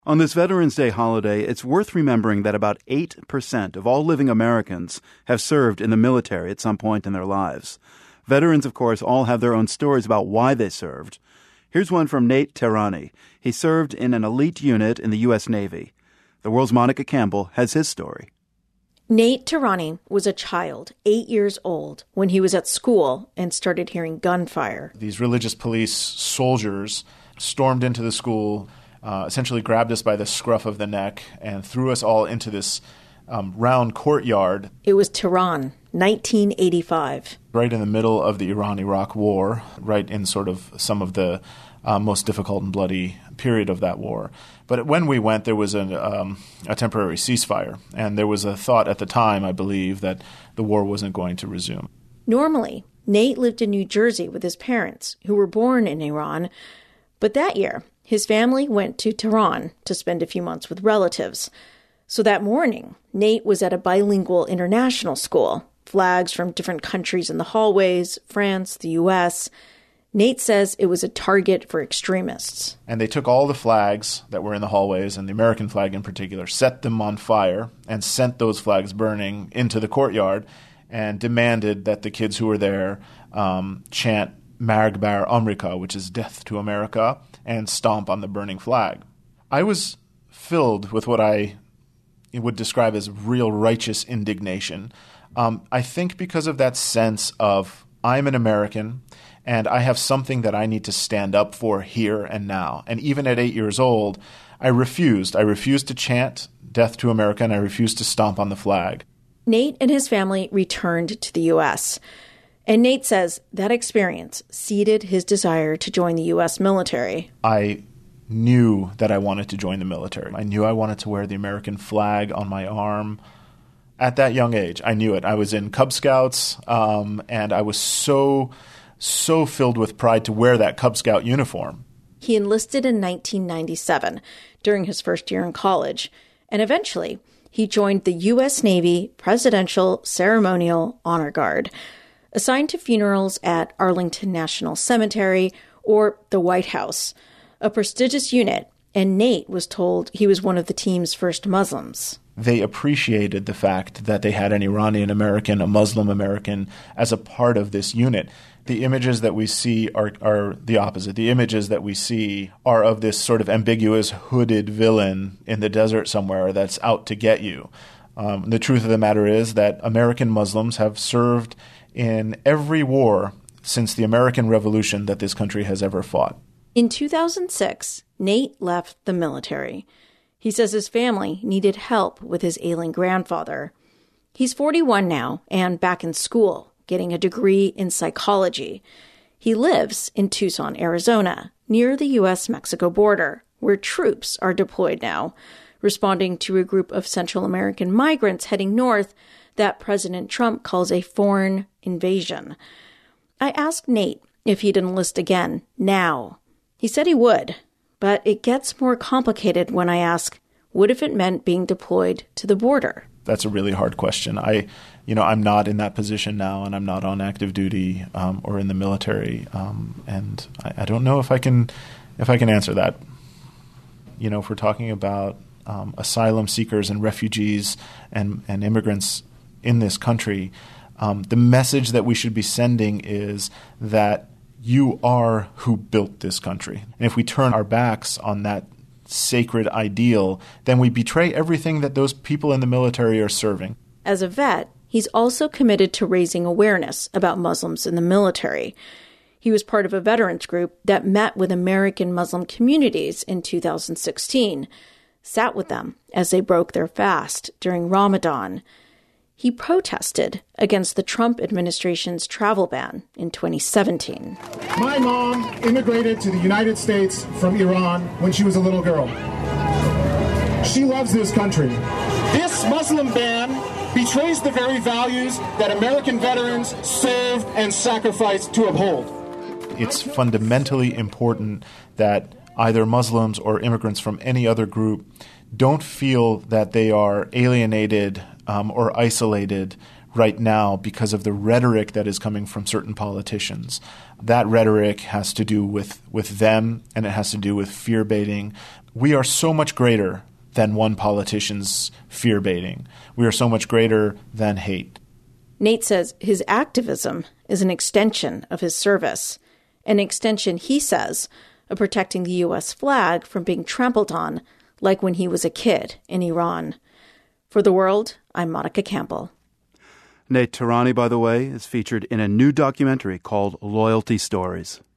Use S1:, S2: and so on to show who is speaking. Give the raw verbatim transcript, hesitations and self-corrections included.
S1: On this Veterans Day holiday, it's worth remembering that about eight percent of all living Americans have served in the military at some point in their lives. Veterans, of course, all have their own stories about why they served. Here's one from Nate Tehrani. He served in an elite unit in the U S Navy. The World's Monica Campbell has his story.
S2: Nate Tehrani was a child, eight years old, when he was at school and started hearing gunfire.
S3: These religious police soldiers stormed into the school, Uh, essentially grabbed us by the scruff of the neck and threw us all into this um, round courtyard.
S2: It was Tehran, nineteen eighty-five.
S3: Right in the middle of the Iran-Iraq war, right in sort of some of the uh, most difficult and bloody period of that war. But when we went, there was a, um, a temporary ceasefire, and there was a thought at the time, I believe, that the war wasn't going to resume.
S2: Normally, Nate lived in New Jersey with his parents, who were born in Iran. But that year, his family went to Tehran to spend a few months with relatives. So that morning, Nate was at a bilingual international school, flags from different countries in the hallways, France, the U S. Nate says it was a target for extremists.
S3: And they took all the flags that were in the hallways, and the American flag in particular, set them on fire and sent those flags burning into the courtyard and demanded that the kids who were there um, chant Marg Bar Amrika, which is death to America, and stomp on the burning flag. I was filled with what I would describe as real righteous indignation. Um, I think because of that sense of I'm an American and I have something that I need to stand up for here and now. And even at eight years old, I refused. I refused to chant death to America, and I refused to stomp on the flag.
S2: Nate and his family returned to the U S, and Nate says that experience seeded his desire to join the U S military.
S3: I knew that I wanted to join the military. I knew I wanted to wear the American flag on my arm. At that young age, I knew it. I was in Cub Scouts, um, and I was so, so filled with pride to wear that Cub Scout uniform.
S2: He enlisted in nineteen ninety-seven during his first year in college, and eventually he joined the U S Navy Presidential Ceremonial Honor Guard, assigned to funerals at Arlington National Cemetery or the White House, a prestigious unit, and Nate was told he was one of the team's first Muslims.
S3: They appreciated the fact that they had an Iranian American, a Muslim American, as a part of this unit. The images that we see are, are the opposite. The images that we see are of this sort of ambiguous, hooded villain in the desert somewhere that's out to get you. Um, the truth of the matter is that American Muslims have served in every war since the American Revolution that this country has ever fought.
S2: In two thousand six, Nate left the military. He says his family needed help with his ailing grandfather. He's forty-one now and back in school, getting a degree in psychology. He lives in Tucson, Arizona, near the U S Mexico border, where troops are deployed now, responding to a group of Central American migrants heading north that President Trump calls a foreign invasion. I asked Nate if he'd enlist again now. He said he would, but it gets more complicated when I ask, what if it meant being deployed to the border?
S3: That's a really hard question. I, you know, I'm not in that position now, and I'm not on active duty um, or in the military, um, and I, I don't know if I can, if I can answer that. You know, if we're talking about um, asylum seekers and refugees and, and immigrants in this country, um, the message that we should be sending is that you are who built this country. And if we turn our backs on that sacred ideal, then we betray everything that those people in the military are serving.
S2: As a vet, he's also committed to raising awareness about Muslims in the military. He was part of a veterans group that met with American Muslim communities in two thousand sixteen, sat with them as they broke their fast during Ramadan. He protested against the Trump administration's travel ban in twenty seventeen.
S4: My mom immigrated to the United States from Iran when she was a little girl. She loves this country. This Muslim ban betrays the very values that American veterans served and sacrificed to uphold.
S3: It's fundamentally important that either Muslims or immigrants from any other group don't feel that they are alienated um, or isolated right now because of the rhetoric that is coming from certain politicians. That rhetoric has to do with, with them, and it has to do with fear baiting. We are so much greater than one politician's fear baiting. We are so much greater than hate.
S2: Nate says his activism is an extension of his service, an extension, he says, of protecting the U S flag from being trampled on, like when he was a kid in Iran. For The World, I'm Monica Campbell.
S1: Nate Tahrani, by the way, is featured in a new documentary called Loyalty Stories.